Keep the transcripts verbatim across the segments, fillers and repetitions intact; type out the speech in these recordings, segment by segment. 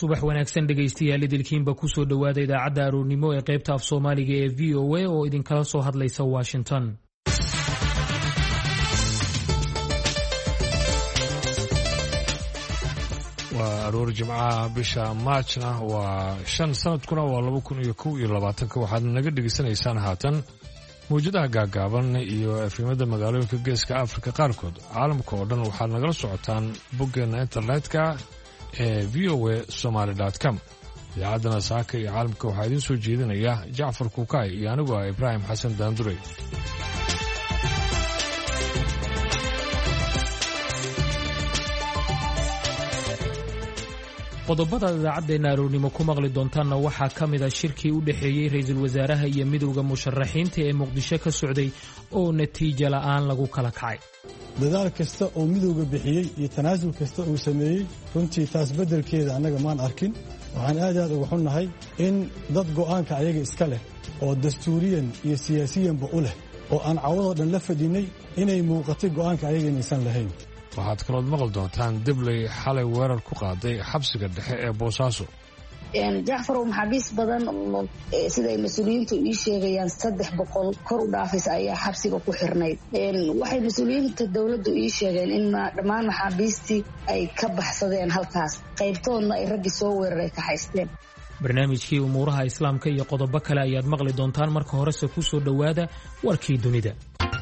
subax wanaagsan dhegaystayaal idilkiinba ku soo dhowaada idaacadda aroornimo ee qaybta af Soomaaliga ee V O A oo idinkala soo hadlaysa Washington. waa aroor jimcaha bisha maajna waa shan sanadkuna waa laba kun iyo kow iyo labaatanka waxaad naga dhegaysanaysaan haatan mawjadaha gaagaaban iyo efimada magaalooyinka geeska Afrika qaarkood. caalamka oo dhan waxaad nagala socotaan boggeena internetka ee v o a somali dot com. idaacadana saaka iyo caalamka waxaa idiin soo jeedinaya Jacfar Kuukay iyo anigu ah Ibraahim Xasan Daandurey. qodobada idaacaddeena aroornimo ku maqli doontaanna waxaa ka mid a shirkii u dhexeeyey ra'iisul wasaaraha iyo midowda musharaxiinta ee muqdisho ka socday oo natiijo la'aan lagu kala kacay. dadaal kasta oo midowga bixiyey iyo tanaasul kasta uu sameeyey runtii taas beddelkeeda annaga maan arkin. waxaan aad aad uga xunnahay in dad go'aanka ayaga iska leh oo dastuuriyan iyo siyaasiyanba u leh oo aan cawadoo dhan la fadhinnay inay muuqatay go'aanka ayaga inaysan lahayn. waxaad kalood maqli doontaan Dibley xalay weerar ku qaaday xabsiga dhexe ee Boosaaso. Jacfar oo maxaabiis badan oo siday mas'uuliyiintu ii sheegayaan saddex boqol kor u dhaafis ayaa xabsiga ku xirnayd. waxay mas'uuliyiinta dawladdu ii sheegeen in dhammaan maxaabiistii ay ka baxsadeen halkaas, qaybtoodna ay raggi soo weeraray ka haysteen. barnaamijkii umuuraha islaamka iyo qodobo kale ayaad maqli doontaan. marka horese ku soo dhowaada warkii dunida.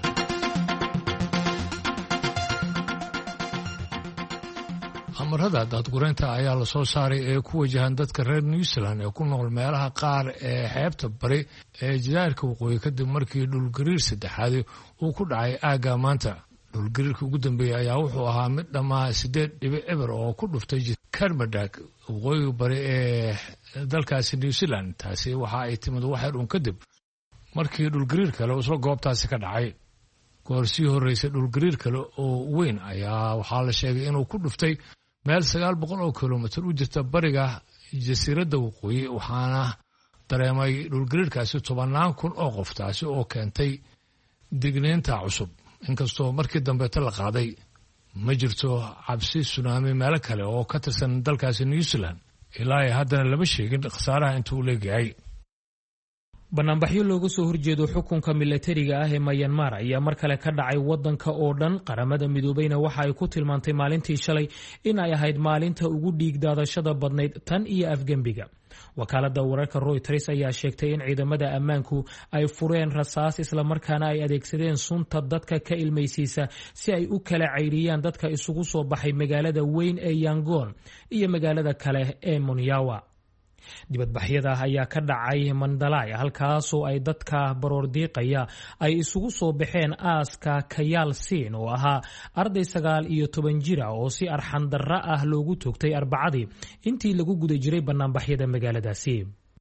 amarada daadgureynta ayaa la soo saaray ee ku wajahan dadka reer New Zealand ee ku nool meelaha qaar ee xeebta bari ee jasiirka waqooyi kadib markii dhulgariir saddexaad uu ku dhacay aagga maanta. dhulgariirka ugu dambeeyay ayaa wuxuu ahaa mid dhammaa sideed dhibic eber oo ku dhuftay Kermadec waqooyi bari ee dalkaasi New Zealand. taasi waxa ay timid waxyar uun kadib markii dhulgariir kale uu soo goobtaasi ka dhacay. goorsii horreysay dhulgariir kale oo weyn ayaa waxaa la sheegay inuu ku dhuftay meel sagaal boqol oo kilomitir u jirta bariga jasiiradda waqooyi, waxaana dareemay dhulgariirkaasi tobannaan kun oo qof, taasi oo keentay digniinta cusub. inkastoo markii dambeeta la qaaday, ma jirto cabsi tsunami meelo kale oo ka tirsan dalkaasi New Zealand. ilaa ay haddana lama sheegin khasaaraha intuu leeyahay. banaanbaxyo looga soo horjeedo xukunka milatariga ah ee Myanmar ayaa mar kale ka dhacay wadanka oo dhan. qaramada midoobeyna waxa ay ku tilmaantay maalintii shalay in ay ahayd maalinta ugu dhiig daadashada badnayd tan iyo afgembiga. wakaaladda wararka Reuters ayaa sheegtay in ciidamada ammaanku ay fureen rasaas isla markaana ay adeegsadeen sunta dadka ka ilmaysiisa si ay u kala cayriyaan dadka isugu soo baxay magaalada weyn ee Yangon iyo magaalada kale ee Monyawa. dibadbaxyada ayaa ka dhacay Mandalay, halkaasoo ay dadka baroordiiqaya ay isugu soo baxeen aaska Kayaal Siin oo ahaa arday sagaal iyo toban jir ah oo si arxan darra ah loogu toogtay Arbacadii intii lagu guda jiray banaanbaxyada magaaladaasi.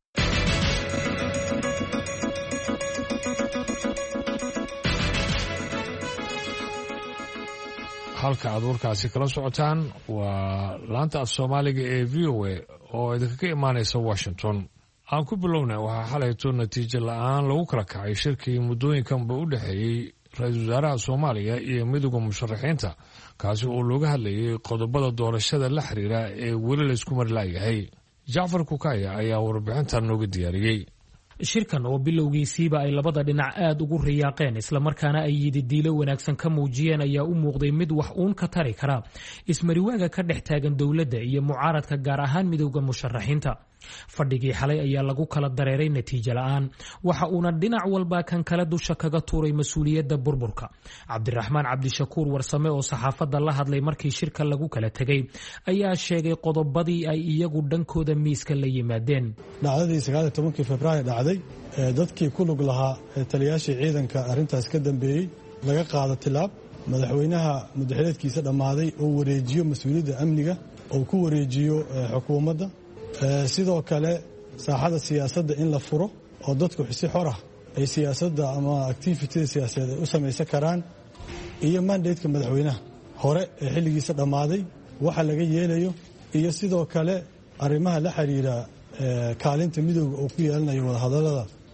halka aad warkaasi kala socotaan waa laanta af Soomaaliga ee V O A oo idinkaga imaanaysa Washington. aan ku bilownay waxaa xalayto natiijo la'aan lagu kala kacay shirkii muddooyinkanba u dhexeeyey ra'iisul wasaaraha Soomaaliya iyo midowga musharaxiinta, kaasi oo looga hadlayay qodobada doorashada la xiriira ee weli la isku mari laayahay. Jacfar Kuukay ayaa warbixintan nooga diyaariyey. shirkan oo bilowgiisiiba ay labada dhinac aad ugu riyaaqeen isla markaana ay yididiilo wanaagsan ka muujiyeen ayaa u muuqday mid wax uun ka tari kara ismariwaaga ka dhex taagan dowladda iyo mucaaradka, gaar ahaan midowga musharaxiinta. fadhigii xalay ayaa lagu kala dareeray natiijo la'aan, waxa uuna dhinac walba kan kale dusha kaga tuuray mas-uuliyadda burburka. cabdiraxmaan cabdishakuur warsame oo saxaafadda la hadlay markii shirka lagu kala tegay ayaa sheegay qodobadii ay iyagu dhankooda miiska la yimaadeen. dhacdadii sagaal iyo tobankii Febraayo dhacday, dadkii ku lug lahaa taliyaashii ciidanka arrintaas ka dambeeyey laga qaado tilaab. madaxweynaha muddaxileedkiisa dhammaaday oo wareejiyo mas-uuliyadda amniga oo ku wareejiyo xukuumadda. sidoo kale saaxada siyaasadda in la furo oo dadku si xor ah ay siyaasadda ama activity siyaasadeed u samaysan karaan, iyo mandate-ka madaxweynaha hore ee xilligiisa dhammaaday waxa laga yeelayo, iyo sidoo kale arrimaha la xiriira kaalinta midowga oo ku yeelanayo wadahadallada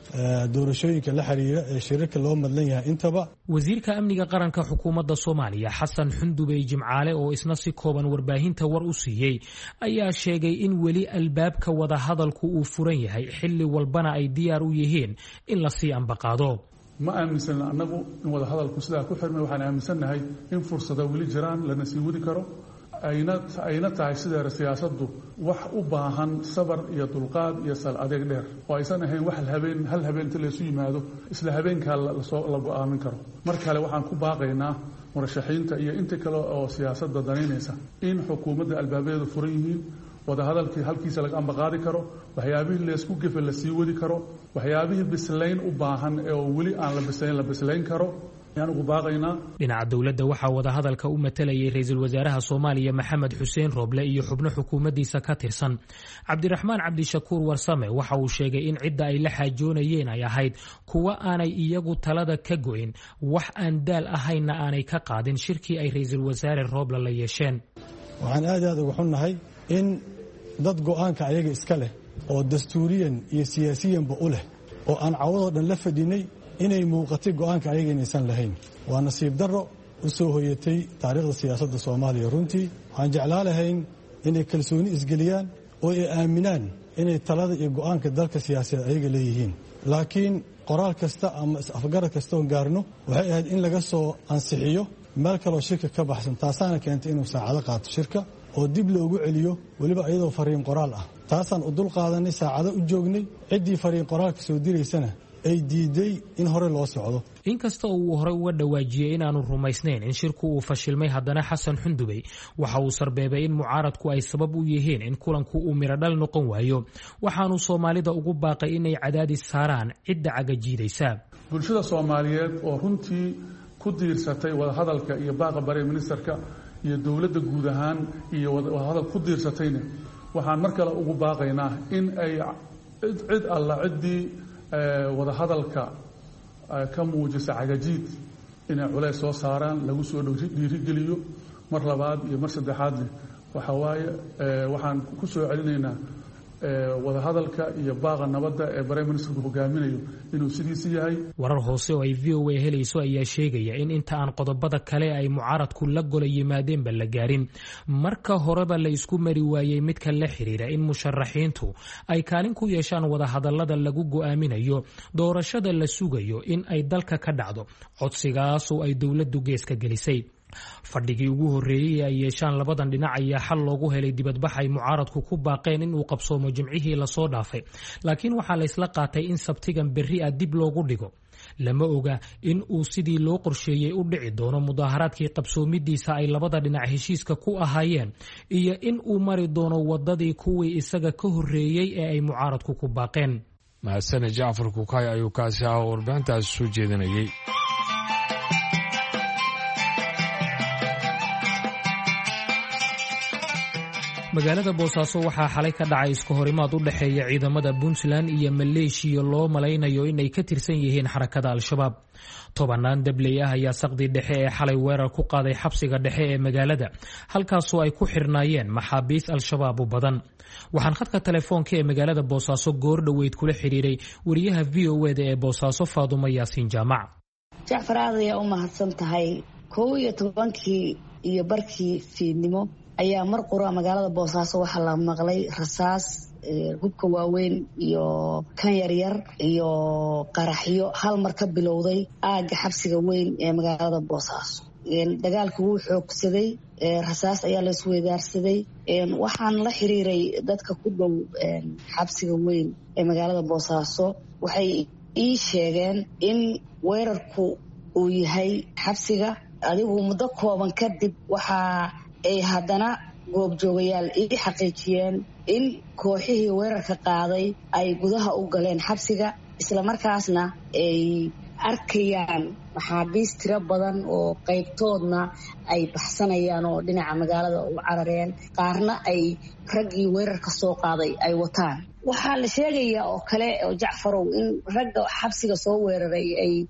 doorashooyinka la xiriira ee shirarka loo madlan yahay intaba. wasiirka amniga qaranka xukuumadda Soomaaliya Xasan Xundubey Jimcaale oo isna si kooban warbaahinta war u siiyay ayaa sheegay in weli albaabka wada hadalku uu furan yahay xilli walbana ay diyaar u yihiin in la sii ambaqaado. ma aaminsan anagu in wada hadalku sidaa ku xirmay, waxaan aaminsannahay in fursado weli jiraan lana sii wadi karo, ayna ayna tahay sideera siyaasaddu wax u baahan sabar iyo dulqaad iyo sal adeeg dheer, oo aysan ahayn wax habeen hal habeentii la isu yimaado isla habeenkaa lasoo la go'aamin karo. mar kale waxaan ku baaqaynaa murashaxiinta iyo inta kale oo siyaasadda danaynaysa in xukuumadda albaabeedu furan yihiin, wada hadalkii halkiisa laga ambaqaadi karo, waxyaabihii laysku gefe la sii wadi karo, waxyaabihii bislayn u baahan ee weli aan la bislayn la bislayn karo. dhinaca dowladda waxaa wada hadalka u matalayay ra-iisul wasaaraha Soomaaliya Maxamed Xuseen Rooble iyo xubno xukuumaddiisa ka tirsan. Cabdiraxmaan Cabdishakuur Warsame waxa uu sheegay in cidda ay la xaajoonayeen ay ahayd kuwa aanay iyagu talada ka go'in, wax aan daal ahaynna aanay ka qaadin shirkii ay ra-iisul wasaare Rooble la yeesheen. waxaan aad aad uga xunnahay in dad go'aanka ayaga iska leh oo dastuuriyan iyo siyaasiyanba u leh oo aan cawadoo dhan la fadhinay inay muuqatay go'aanka ayaga inaysan lahayn. waa nasiib darro u soo hoyatay taariikhda siyaasadda Soomaaliya. runtii waxaan jeclaa lahayn inay kalsooni isgeliyaan oo ay aaminaan inay talada iyo go'aanka dalka siyaasadeed ayaga leeyihiin. laakiin qoraal kasta ama is-afgarad kasta oo gaarno waxay ahayd in laga soo ansixiyo meel kaloo shirka ka baxsan, taasaana keentay inuu saacado qaato shirka oo dib loogu celiyo, weliba iyadoo fariin qoraal ah. taasaan u dul qaadanay, saacado u joognay, ciddii fariin qoraalka soo diraysana ay diiday in hore loo socdo. inkasta oo uu horey uga dhawaajiyey inaanu rumaysnayn in shirku uu fashilmay, haddana Xasan Xundubey waxa uu sarbeebay in mucaaradku ay sabab u yihiin in kulanku uu miradhal noqon waayo, waxaanu Soomaalida ugu baaqay inay cadaadis saaraan cidda cagajiidaysa. bulshada Soomaaliyeed oo runtii ku diirsatay wada hadalka iyo baaqa bare ministerka iyo dowladda guud ahaan iyo wada hadal ku diirsatayna waxaan mar kale ugu baaqaynaa in ay cid alla ciddii wada hadalka ka muujisa cagajiid inay culays soo saaraan, lagu soo dhiirigeliyo. mar labaad iyo mar saddexaadna waxa waaye waxaan ku soo celinaynaa wada hadalka iyo baaqa nabadda ee Prime Ministerku hogaaminayo inuu sidiisi yahay. warar hoose oo ay V O A helayso ayaa sheegaya in inta aan qodobada kale ay mucaaradku la gola yimaadeenba la gaarin, marka horeba la isku mari waayey midka la xiriira in musharaxiintu ay kaalin ku yeeshaan wada hadallada lagu go'aaminayo doorashada la sugayo in ay dalka ka dhacdo, codsigaas oo ay dowladdu geeska gelisay. fadhigii ugu horreeyey ay yeeshaan labadan dhinac ayaa xal loogu helay dibadbax ay mucaaradku ku baaqeen in uu qabsoomo jimcihii lasoo dhaafay, laakiin waxaa la isla qaatay in sabtigan berri ah dib loogu dhigo. lama oga in uu sidii loo qorsheeyey u dhici doono mudaaharaadkii qabsoomidiisa ay labada dhinac heshiiska ku ahaayeen, iyo in uu mari doono wadadii kuwii isaga ka horreeyey ee ay mucaaradku ku baaqeen. mahadsane Jacfar Kukay ayuu kaasi ah oo warbaahintaasi soo jeedinayay. magaalada Boosaaso waxaa xalay ka dhacay iska horimaad u dhaxeeya ciidamada Puntland iyo Maleeshiya loo malaynayo inay ka tirsan yihiin xarakada Al-Shabaab. tobanaan dabley ah ayaa saqdi dhexe ee xalay weerar ku qaaday xabsiga dhexe ee magaalada, halkaasoo ay ku xirnaayeen maxaabiis Al-Shabaab u badan. waxaan khadka telefoonka ee magaalada Boosaaso goor dhoweyd kula xiriiray wariyaha V O A ee Boosaaso Faadumo Yaasiin Jaamac. Jacfar aad ayaa u mahadsan tahay. kow iyo tobankii iyo barkii fiidnimo ayaa mar qura magaalada Boosaaso waxaa la maqlay rasaas, hubka waaweyn iyo kan yaryar iyo qaraxyo hal mar ka bilowday aagga xabsiga weyn ee magaalada Boosaaso. dagaalku wuu xoogsaday, rasaas ayaa la isweydaarsaday. waxaan la xiriiray dadka ku dhow xabsiga weyn ee magaalada Boosaaso, waxay ii sheegeen in weerarku uu yahay xabsiga. adigu muddo kooban kadib waxaa ay haddana goobjoogayaal ii xaqiijiyeen in kooxihii weerarka qaaday ay gudaha u galeen xabsiga, islamarkaasna ay arkayaan maxaabiis tiro badan oo qaybtoodna ay baxsanayaan oo dhinaca magaalada u carareen, qaarna ay raggii weerarka soo qaaday ay wataan. waxaa la sheegayaa oo kale oo Jacfarow in ragga xabsiga soo weeraray ay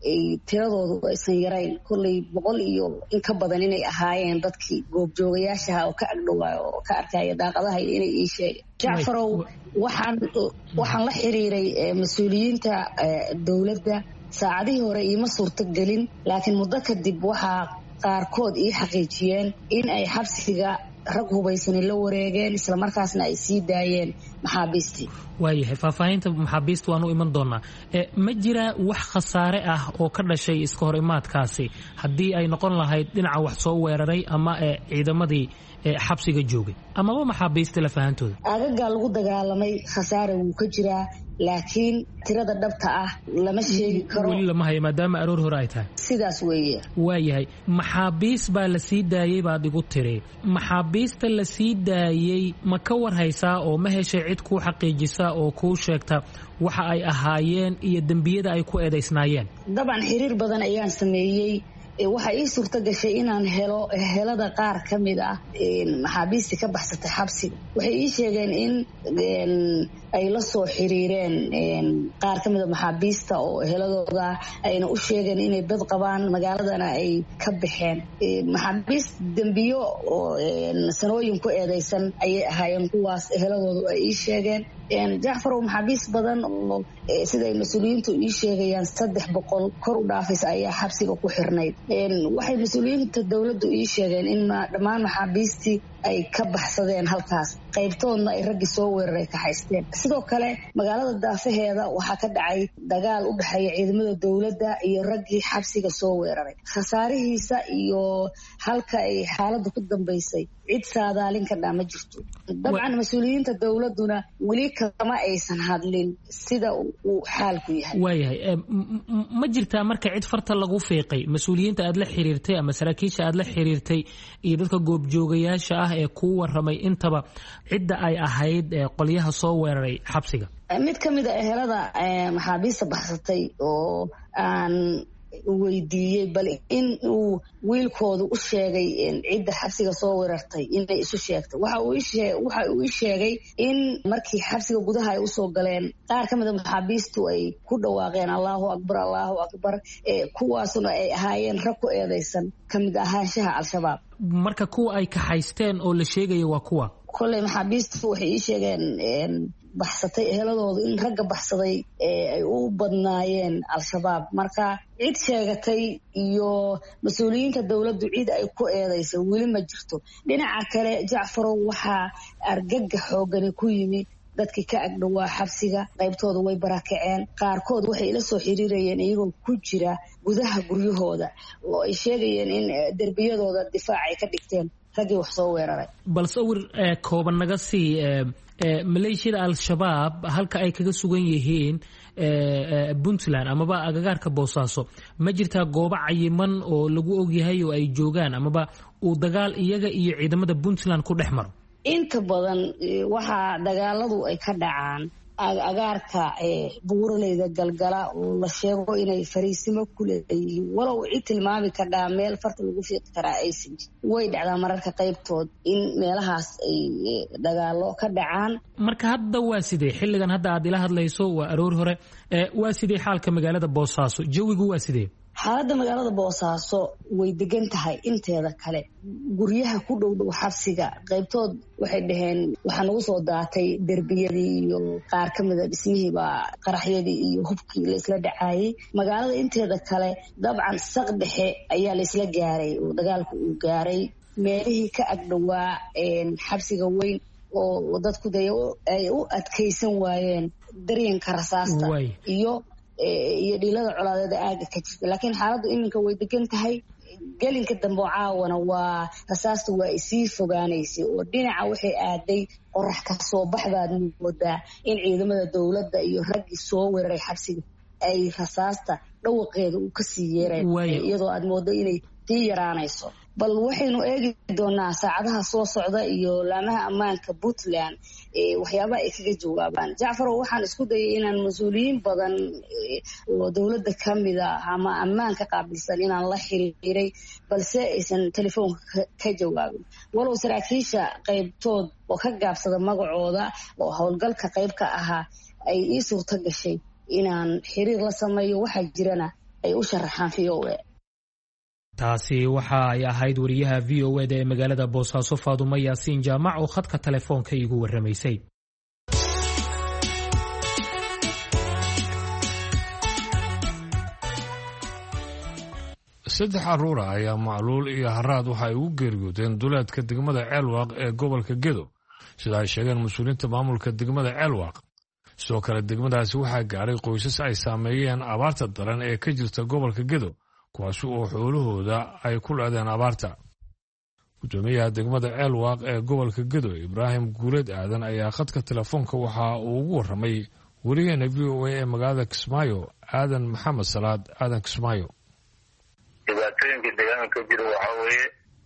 tiradoodu aysan yarayn kolley boqol iyo in ka badan inay ahaayeen dadkii goobjoogayaashaha oo ka agdhowaayo oo ka arkaya daaqadaha iyo inay ii sheegeen jacfarow waxaan waxaan la xiriiray mas-uuliyiinta dowladda saacadihii hore iima suurto gelin laakiin muddo kadib waxaa qaarkood ii xaqiijiyeen in ay xabsiga rag hubaysani la wareegeen isla markaasna ay sii daayeen maxaabiistii. waayahay faahfaahinta maxaabiista waan u iman doonaa. ma jira wax khasaare ah oo ka dhashay iska hor imaadkaasi haddii ay noqon lahayd dhinaca wax soo weeraray ama ciidamadii xabsiga joogay amaba maxaabiista la fahantooda? aagagaa lagu dagaalamay khasaare wuu ka jiraa laakiin tirada dhabta ah lama sheegi karo. weli lama hayo maadaama aroor hore ay tahay. sidaas weeye. waayahay maxaabiis baa la sii daayey baad igu tiri. maxaabiista la sii daayey ma ka war haysaa oo ma heshay cid kuu xaqiijisa oo kuu sheegta waxa ay ahaayeen iyo dembiyada ay ku eedaysnaayeen? dabcan xiriir badan ayaan sameeyey. waxaa ii suurto gashay inaan helo helada qaar ka mid ah maxaabiistii ka baxsatay xabsiga. waxay ii sheegeen in ay la soo xiriireen qaar ka mid a maxaabiista oo heladooda ayna u sheegeen inay dad qabaan magaaladana ay ka baxeen. maxaabiist dembiyo oo sanooyin ku eedaysan ayay ahaayeen kuwaas heladoodu ay ii sheegeen. jacfarow maxaabiis badan oo siday mas-uuliyiintu ii sheegayaan saddex boqol kor u dhaafaysa ayaa xabsiga ku xirnayd. waxay mas-uuliyiinta dowladdu ii sheegeen in dhammaan maxaabiistii ay ka baxsadeen halkaas qaybtoodna ay raggii soo weeraray ka haysteen. sidoo kale magaalada daafaheeda waxaa ka dhacay dagaal u dhexeeya ciidamada dowladda iyo raggii xabsiga soo weeraray. khasaarihiisa iyo halka ay xaaladdu ku dambaysay cid saadaalin ka dhaa ma jirto. dabcan mas-uuliyiinta dowladduna weli kama aysan hadlin sida uu xaalku yahay. waayahay ma jirtaa marka cid farta lagu fiiqay mas-uuliyiinta aad la xiriirtay ama saraakiisha aad la xiriirtay iyo dadka goobjoogayaasha ah ee kuu waramay intaba cidda ay ahayd qolyaha soo weeraray xabsiga? mid ka mid a ehelada maxaabiista baxsatay oo aan weydiiyey bal in uu wiilkoodu u sheegay cidda xabsiga soo weerartay inay isu sheegtay. waxa uu ii sheegay in markii xabsiga gudaha ay usoo galeen qaar ka mid a maxaabiistu ay ku dhawaaqeen allahu akbar allahu akbar kuwaasuna ay ahaayeen rag ku eedaysan ka mid ahaanshaha al-shabaab. marka kuwa ay kaxaysteen oo la sheegaya waa kuwa kolley maxaabiistu waxay ii sheegeen baxsatay eheladoodu in ragga baxsaday ay u badnaayeen al-shabaab. marka cid sheegatay iyo mas-uuliyiinta dowladdu cid ay ku eedaysay weli ma jirto. dhinaca kale jacfarow waxaa argaga xoogani ku yimi dadkii ka agdhowaa xabsiga. qaybtooda way barakaceen. qaarkood waxay ila soo xiriirayeen iyagoo ku jira gudaha guryahooda oo ay sheegayeen in derbiyadooda difaac ay ka dhigteen raggii wax soo weeraray. bal sawir kooban naga sii maleeshiyada al-shabaab halka ay kaga sugan yihiin puntland amaba agagaarka boosaaso ma jirtaa goobo cayiman oo lagu ogyahay oo ay joogaan amaba uu dagaal iyaga iyo ciidamada puntland ku dhex maro? inta badan waxaa dagaaladu ay ka dhacaan agaarka buuraleyda galgala oo la sheego inay fariisimo ku leeyihiin walow cid tilmaami kadhaa meel farta lagu fiiqi karaa aysan jirin. way dhacdaa mararka qaybtood in meelahaas ay dagaalo ka dhacaan. marka hadda waa sidee xilligan hadda aad ila hadlayso waa aroor hore waa sidee xaalka magaalada boosaaso jawigu waa sidee? xaaladda magaalada boosaaso way degan tahay inteeda kale. guryaha ku dhow dhow xabsiga qaybtood waxay dhaheen waxaa nagu soo daatay derbiyadii iyo qaar ka mida dhismihiibaa qaraxyadii iyo hubkii laysla dhacaayay. magaalada inteeda kale dabcan saq dhexe ayaa laysla gaaray oo dagaalku uu gaaray. meelihii ka agdhowaa xabsiga weyn oo dadku de ay u adkaysan waayeen daryanka rasaasta iyo iyo dhilada colaadeeda aaga ka jirta. laakiin xaaladdu iminka way degan tahay. gelinka dambe oo caawana waa rasaasta waa isii fogaanaysay oo dhinaca waxay aaday qorax ka soo baxbaad moodaa in ciidamada dowladda iyo raggii soo weeraray xabsiga ay rasaasta dhawaqeeda uu kasii yeereen iyadoo aad moodo inay sii yaraanayso. bal waxaynu eegi doonaa saacadaha soo socda iyo laamaha ammaanka puntland waxyaabaha ay kaga jawaabaan. jacfarow waxaan isku dayay inaan mas-uuliyiin badan oo dowladda ka mida ama ammaanka qaabilsan inaan la xiriiray balse aysan telefoonka ka jawaabin. walow saraakiisha qaybtood oo ka gaabsada magacooda oo howlgalka qayb ka ahaa ay ii suurto gashay inaan xiriir la sameeyo. waxaa jirana ay u sharaxaan v o a. taasi waxa ay ahayd wariyaha v o e da ee magaalada Boosaaso Faadumo Yaasiin Jaamac oo khadka telefoonka igu warramaysay. saddex caruur ah ayaa macluul iyo haraad waxa ay ugu geeriyoodeen duleedka degmada Ceelwaaq ee gobolka Gedo sida ay sheegeen mas'uuliyiinta maamulka degmada Ceelwaaq. sidoo kale degmadaasi waxaa gaaray qoysas ay saameeyeen abaarta daran ee ka jirta gobolka Gedo kuwaas oo xoolahooda ay ku leedeen abaarta. gudoomiyaha degmada Ceelwaaq ee gobolka Gedo Ibraahim Guuleed Aadan ayaa khadka telefoonka waxa uu ugu warramay wariyaha v o a ee magaalada Kismaayo Aadan Maxamed Salaad Aadan Kismaayo. dhibaatooyinka deegaanka jira waxa weeye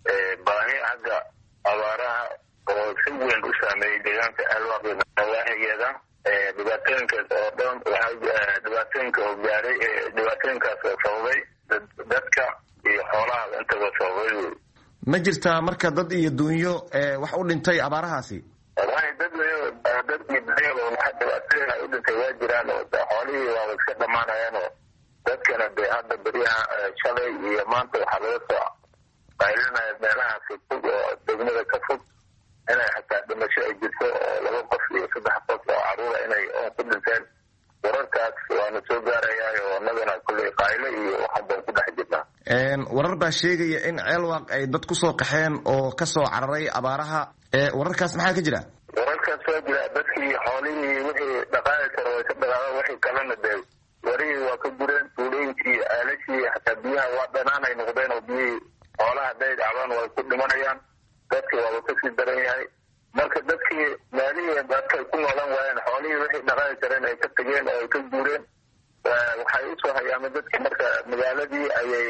baahi xagga abaaraha oo si weyn u saameeyay deegaanka Ceelwaaq iyo nawaaxigeeda. dhibaatooyinkaas oo dhan waxaa dhibaatooyinka oo gaaray dhibaatooyinkaas oo sababay dadka iyo xoolaha intaba sababay. ma jirtaa marka dad iyo dunyo wax u dhintay abaarahaasi? wallahi dad dad iyo dunyo waxa dhibaatooyin ay u dhintay waa jiraan oo xoolihii waa iska dhamaanayaan oo dadkana de hadda beriyaha shalay iyo maanta waxaa laga soo qaylinaya meelaha fog oo degmada ka fog inay xataa dhimasho ay jirto oo laba qof iyo saddex qof oo caruura inay oon ku dhinteen. wararkaas waana soo gaarayaa oo annagana kulley qayle iyo waxaan baan ku dhex jirnaa. warar baa sheegaya in Ceelwaaq ay dad ku soo qaxeen oo ka soo cararay abaaraha. wararkaas maxaa ka jira? wararkaas waa jira dadkii xoolihii wixii dhaqaali karo way ka dhaqaaqeen wixii kalena dee warihii waa ka gureen tuulooyinkii aalashii xataa biyaha waa dhanaanay noqdeen oo biyihii xoolaha hadday dhacdaan way ku dhimanayaan. dadkii waaba kasii daran yahay marka dadkii maalihii dadkay ku noolan waayeen xoolihii wixii dhaqaali kareen ay ka tageen oo ay ka guureen. waxay usoo hayaameen dadkii marka magaaladii ayay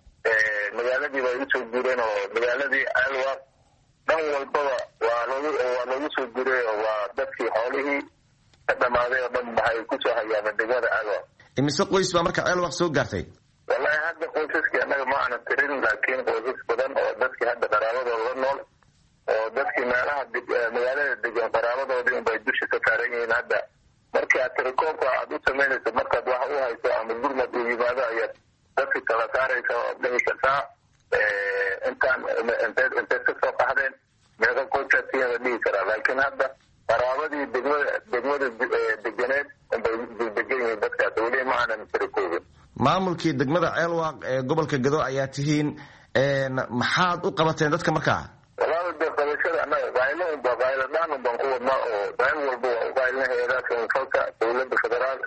magaaladii bay usoo guureen oo magaaladii Ceelwaaq dhan walbaba waa lagu waa lagu soo guuray oo waa dadkii xoolihii ka dhamaaday oo dhan waxay kusoo hayaameen degmada Ceelwaaq. imise qoys baa marka Ceelwaaq soo gaartay? wallahi hadda qoysaskii annaga ma aanan tirin laakiin qoysas badan oo dadkii hadda qaraabadooda la nool oo dadkii meelaha magaalada degan qaraabadoodii unbay dusha ka saaran yihiin. hadda markii aad tirakoobka aad u samaynayso markaad wax u hayso ama gurmad uu yimaado ayaad dadki kala saaraysa oo dhihi kartaa intaan inteed inteed ka soo qaxdeen meeqa qoysaasiina dhihi karaa. laakiin hadda qaraabadii degmada degmada deganeed unbay degan yihiin dadkaas weli ma aanan tirakoobin. maamulkii degmada Ceelwaaq ee gobolka Gedo ayaa tihiin maxaad u qabateen dadka markaa? walaal de qabashada annaga qaylo unba qaylo dhaan unbaan ku wadnaa oo qayl walba waa u qaylina hay-adaha samafalka dowladda federaalka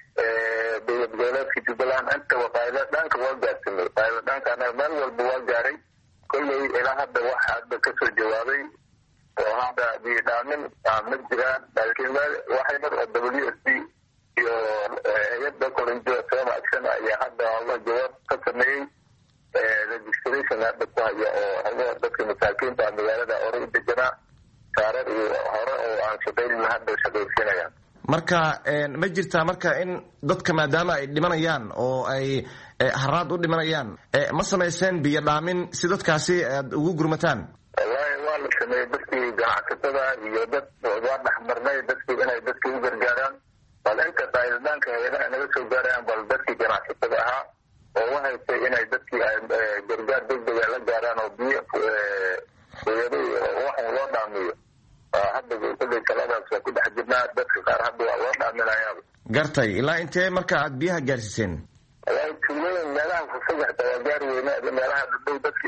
dowlad goboleedka Jubbaland intaba qaylo dhaanka waa gaarsinay. qaylo dhaanka annaga meel walba waa gaaray. kolley ilaa hadda wax hadda kasoo jawaabay oo hadda bidhaamin ma jiraan laakiin meel waxay mar oo w s d iyo hay-adda kolinjo sooma action ayaa hadda alla jawaab ka sameeyey registration hadda ku haya oo haga dadka masaakiinta magaalada hore u deganaa saarar iyo hore oo aan shaqaynin hadda shaqaysiinayaan. marka ma jirtaa marka in dadka maadaama ay dhimanayaan oo ay haraad u dhimanayaan ma samayseen biyo dhaamin si dadkaasi aad ugu gurmataan? wallahi waa la sameeyey dadkii ganacsatada iyo dad waa dhexmarnay dadkii inay dadkii u gargaaraan bal inta qayladhaanka hay-adaha naga soo gaarayaan bal dadkii ganacsatada ahaa oo wahaysay inay dadkii gargaar degdega la gaaraan oo biyo hooyado waxan loo dhaamiyo. hadda kulley taladaas waa ku dhex jirnaa dadka qaar hadda waa loo dhaaminayaaba. gartay ilaa intee marka aad biyaha gaarsiiseen? wallahi tuulooyin meelaha fufog xataa waa gaari weyna meelaha dhadhow dadki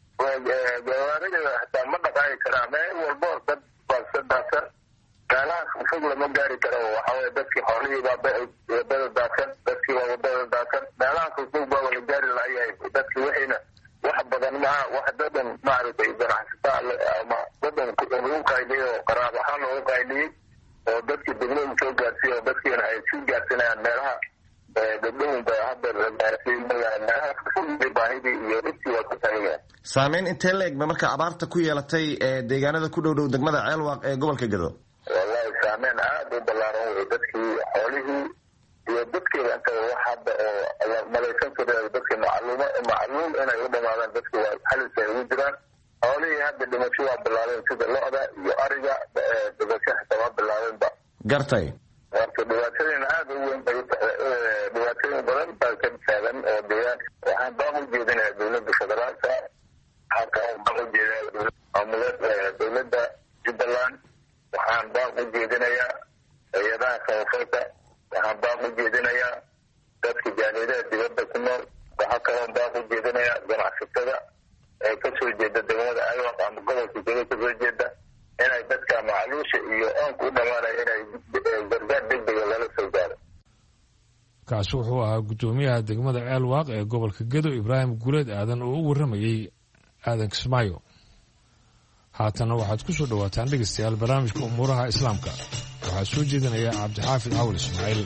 gawaarida xataa ma dhaqaaqi karaa meel walbo dad baasadaasa meelaha fufog lama gaari karo. waxaweye dadkii xoolihii baa wadada daadsan dadkii waa wadada daadsan meelaha fufog baa wala gaari layahay dadki wixiina wax badan maha wax dadan maaragtay ganacsataa ama dadan lagu qayliyey oo qaraab ahaan loogu qayliyey oo dadkii degmada soo gaarsiiy oo dadkiina ay sii gaarsinayaan meelaha gabdhahunba hadda la gaarsiiy meelaha fufog baahidii iyo dhibkii waa ku tagayaan. saameyn intee la egba marka abaarta ku yeelatay deegaanada ku dhow dhow degmada Ceelwaaq ee gobolka Gedo? wallahi saameyn aad u ballaaran wey dadkii xoolihii iyo dadkeeda inta wax hadda oo malaysan kara dadkii macluuma macluum inay u dhamaadaan dadkii waa halis ay ugu jiraan. xoolihii hadda dhimasho waa bilaabeen sida lo-da iyo ariga dhimasho xitaa waa bilaabeenba. gartay marka dhibaatooyin aad u weyn bay dhibaatooyin arrimo badan baa ka taagan oo deegaan waxaan baa u jeedinayaa dowladda federaalka waxaan kaloo baa u jeedinayaa maamulada dowladda jubbaland waxaan baa u jeedinayaa hay-adaha samafalka waxaan baa u jeedinayaa dadka jaamiyadaha dibadda ku nool waxaa kaloo baa u jeedinayaa ganacsatada ee kasoo jeeda degmada ayaq ama gobolka jega kasoo jeeda inay dadka macaluusha iyo oonka u dhamaanaya inay gargaar degdega lala soo gaaro. kaasi wuxuu ahaa guddoomiyaha degmada ceelwaaq ee gobolka gedo ibraahim guuleed aadan oo u warramayey aadan kismaayo. haatana waxaad ku soo dhawaataan dhegaystayaal barnaamijka umuuraha islaamka waxaa soo jeedinaya cabdixaafid cawal ismaaciil.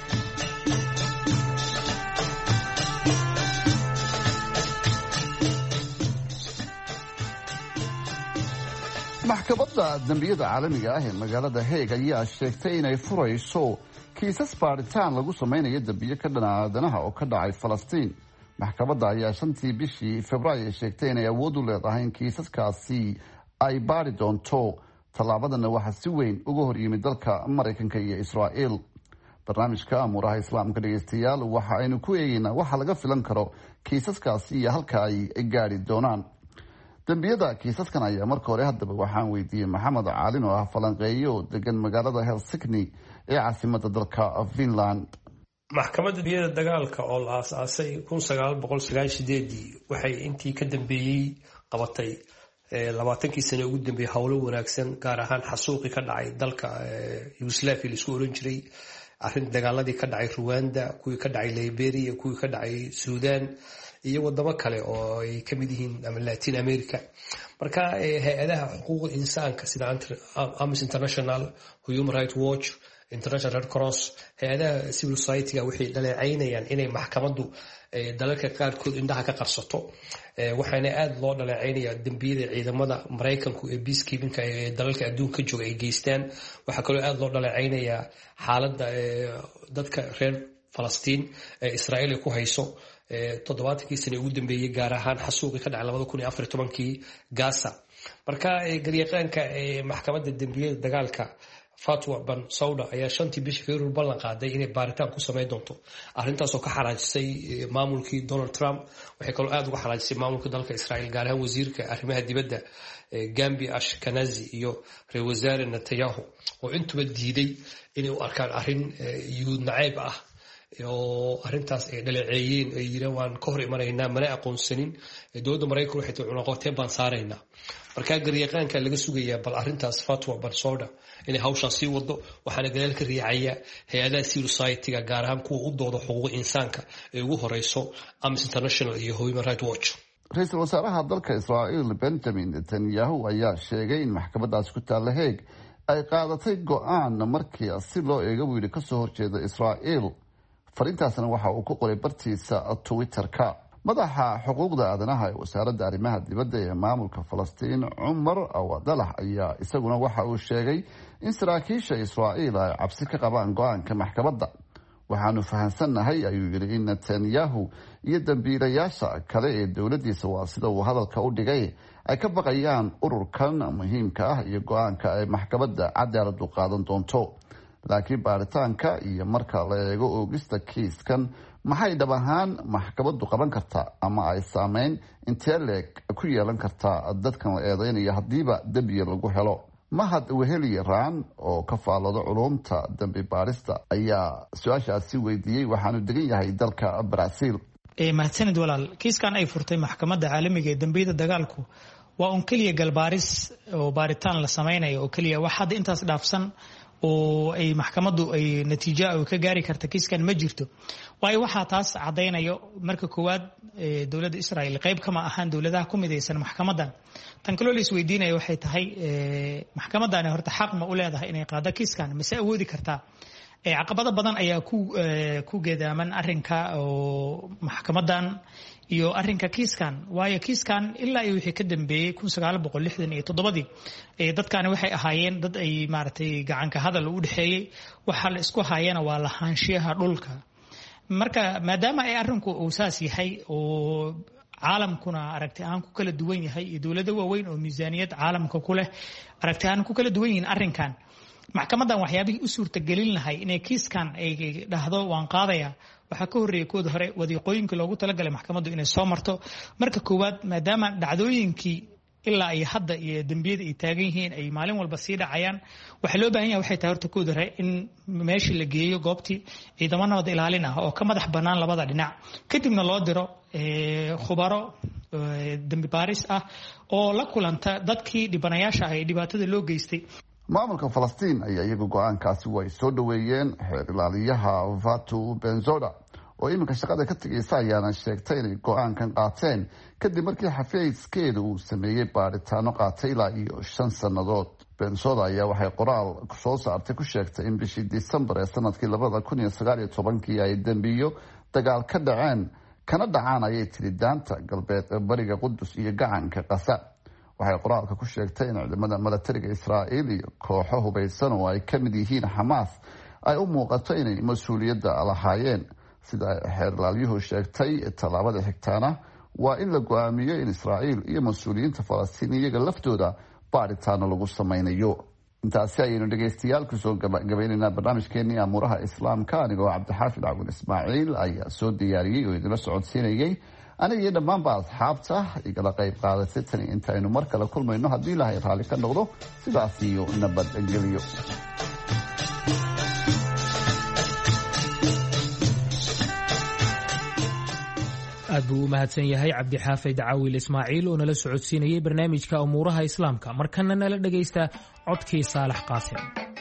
maxkamadda dembiyada caalamiga ah ee magaalada Hague ayaa sheegtay inay furayso kiisas baaritaan lagu samaynayo dembiyo ka dhan aadanaha oo ka dhacay Falastiin. maxkamadda ayaa shantii bishii Febraayo sheegtay inay awood u leedahay in kiisaskaasi ay baari doonto. tallaabadana waxaa si weyn uga hor yimid dalka Mareykanka iyo Israa'iil. barnaamijka amuuraha islaamka dhegeystayaal waxa aynu ku eegaynaa waxa laga filan karo kiisaskaasi iyo halka ay gaari doonaan. dembiyada kiisaskan ayaa marka hore haddaba waxaan weydiiyey maxamed caalin oo ah falanqeeyo oo degan magaalada Helsinki ee caasimadda dalka Finland. maxkamadda dembiyada dagaalka oo la aasaasay kun sagaal boqol sagaashan iyo sideedii waxay intii ka dambeeyey qabatay labaatankii sano ugu dambeeyey howlo wanaagsan gaar ahaan xasuuqi ka dhacay dalka Yugoslavia la isku oran jiray arrin dagaaladii ka dhacay Rwanda kuwii ka dhacay Liberia kuwii ka dhacay Sudan iyo wadamo kale oo ay ka mid yihiin ama Latin America. marka hay-adaha xuquuqda insaanka sida Amnesty International, Human Rights Watch, International Red Cross, hay-adaha civil society-ga waxay dhaleecaynayaan inay maxkamaddu dalalka qaarkood indhaha ka qarsato. waxaana aad loo dhaleecaynayaa dembiyada ciidamada Mareykanku ee peacekeeping-ka ee dalalka adduunka jooga ay geystaan. waxaa kaloo aad loo dhaleecaynayaa xaaladda dadka reer Falastiin ee Israa'iil ay ku hayso toddobaatankii sano ugu dambeeyey gaar ahaan xasuuqi ka dhacay labada kun iyo afar iyo tobankii Gaza. marka garyaqaanka maxkamadda dembiyada dagaalka Fatwa Ben Sauda ayaa shantii bishii Febraayo ballan qaaday inay baaritaan ku sameyn doonto arrintaas oo ka xaraajisay maamulkii Donald Trump. waxay kaloo aad uga xaraajisay maamulka dalka Israa'iil gaar ahaan wasiirka arrimaha dibadda Gambi Ashkenazi iyo ra-iisul wasaare Netanyahu oo intuba diiday inay u arkaan arrin yuhuud nacayb ah oo arrintaas ay dhaleeceeyeen ay yiraan waan ka hor imanaynaa mana aqoonsanin dowladda Mareykanka waxay tahay cunaqabateyn baan saaraynaa. marka garyaqaanka laga sugayaa bal arrintaas Fatwa Ben Sauda inay hawshaa sii wado waxaana gadaal ka riixaya hay-adaha civil society-ga gaar ahaan kuwa u dooda xuquuqda insaanka ee ugu horeyso Amnesty International iyo Human Rights Watch. ra-iisul wasaaraha dalka Israa'iil Benjamin Netanyahu ayaa sheegay in maxkamadaas ku taalla Hague ay qaadatay go-aan markii si loo eego wiil ka soo horjeeda Israa'iil. farintaasna waxa uu ku qoray bartiisa Twitter-ka. madaxa xuquuqda aadanaha ee wasaaradda arrimaha dibadda ee maamulka Falastiin Cumar Awadalah ayaa isaguna waxa uu sheegay in saraakiisha Israa'iil ay cabsi ka qabaan go-aanka maxkamadda. waxaanu fahansannahay ayuu yidhi in Netanyahu iyo dambiilayaasha kale ee dowladdiisa waa sida uu hadalka u dhigay ay ka baqayaan ururkan muhiimka ah iyo go-aanka ay maxkamadda cadaaladu qaadan doonto. laakiin baaritaanka iyo marka la eego oogista kiiskan maxay dhab ahaan maxkamaddu qaban kartaa ama ay saameyn intee leeg ku yeelan kartaa dadkan la eedeynaya haddiiba dembiya lagu helo. mahad weheli raan oo ka faallado culumta dambi baarista ayaa su-aashaasi weydiiyey waxaanu degan yahay dalka Brazil. mahadsanid walaal. kiiskan ay furtay maxkamadda caalamiga ee dambiyada dagaalku waa un keliya galbaaris oo baaritaan la sameynayo oo keliya wax hadda intaas dhaafsan oo ay maxkamaddu ay natiijo ay ka gaari karta kiiskan ma jirto. waayo waxaa taas cadaynayo marka koowaad dowladda Israa'iil qayb kama ahaan dowladaha ku midaysan maxkamaddan. tan kaloo la isweydiinayo waxay tahay maxkamaddan horta xaq ma u leedahay inay qaado kiiskan mise awoodi kartaa. caqabado badan ayaa ku ku geedaaman arrinka oo maxkamaddan iyo arrinka kiiskan. waayo kiiskan ilaa iyo wixii ka dambeeyey kun sagaal boqol lixdan iyo toddobadii dadkani waxay ahaayeen dad ay maaragtay gacanka hadal u dhexeeyey. waxa la isku haayana waa lahaanshiyaha dhulka. marka maadaama ay arrinku uu saas yahay oo caalamkuna aragti ahaan ku kala duwan yahay iyo dowlado waaweyn oo miisaaniyad caalamka ku leh aragti ahaan ku kala duwan yihiin arrinkan, maxkamaddan waxyaabihii u suurtagelin lahay inay kiiskan ay dhahdo waan qaadaya waxaa ka horreeyay kooda hore wadiiqooyinkii loogu talagalay maxkamaddu inay soo marto marka koowaad maadaama dhacdooyinkii ilaa ay hadda iyo dembiyada ay taagan yihiin ay maalin walba sii dhacayaan waxaa loo baahan yahay waxay tahay horta kooda hore in meeshii la geeyo goobtii ciidamo nabad ilaalin ah oo ka madax bannaan labada dhinac kadibna loo diro khubaro dembi baaris ah oo la kulanta dadkii dhibanayaasha ah ee dhibaatada loo geystay maamulka falastiin ayaa iyagu go-aankaasi way soo dhaweeyeen. xeer ilaaliyaha Fatu Benzoda oo iminka shaqada ka tegaysa ayaana sheegtay inay go-aankan qaateen kadib markii xafiiskeeda uu sameeyey baaritaano qaatay ilaa iyo shan sannadood. Benzoda ayaa waxay qoraal soo saartay ku sheegtay in bishii Disembar ee sanadkii labada kun iyo sagaal iyo tobankii ay dembiyo dagaal ka dhaceen kana dhacaan ayay tiri daanta galbeed ee bariga Qudus iyo gacanka Qasa. waxay qoraalka ku sheegtay in ciidamada milatariga Israa'iil iyo kooxo hubaysan oo ay ka mid yihiin Xamaas ay u muuqato inay mas-uuliyadda lahaayeen. sida xeer ilaaliyuhu sheegtay tallaabada xigtaana waa in la go-aamiyo in Israa'iil iyo mas-uuliyiinta Falastiin iyaga laftooda baaritaano lagu samaynayo. intaasi ayaynu dhegaystayaal kusoo gabaynaynaa barnaamijkeenii amuuraha islaamka anigoo cabdixaafid cabdul ismaaciil ayaa soo diyaariyey oo idinla socodsiinayay aniga iyo dhammaanba asxaabta igala qayb qaadatay tani intaynu mar kale kulmayno haddii ilaahay raalli ka noqdo sidaas iyo nabadgelyo. aad buu u mahadsan yahay cabdixaafid caawil ismaaciil oo nala socodsiinayay barnaamijka umuuraha islaamka. markana nala dhegaysta codkii saalax qaasim.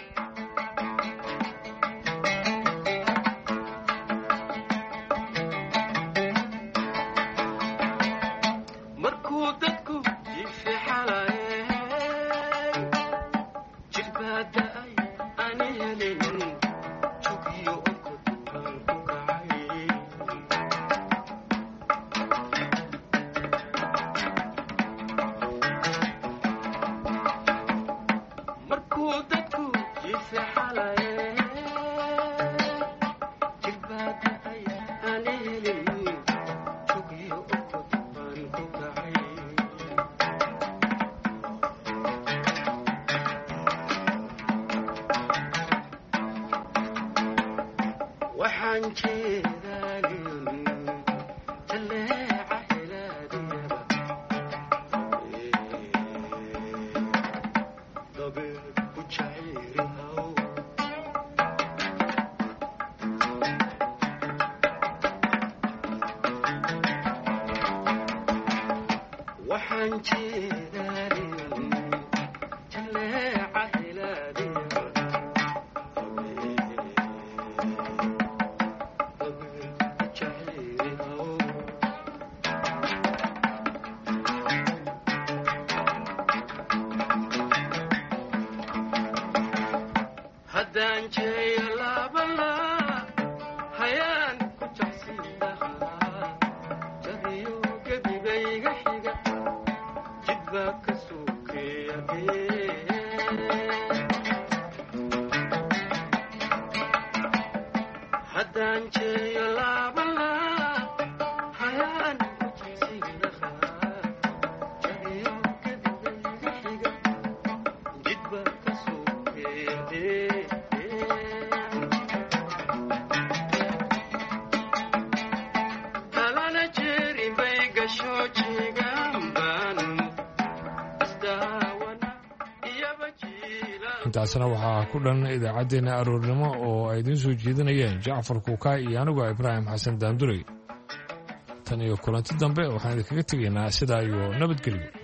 intaasna waxaa ku dhan idaacaddeenna aroornimo oo ay idiin soo jeedinayeen jacfar kuukaa iyo anigoo ibraahim xasan daandurey. tan iyo kulanti dambe waxaan idinkaga tegaynaa sidaa iyo nabadgelyo.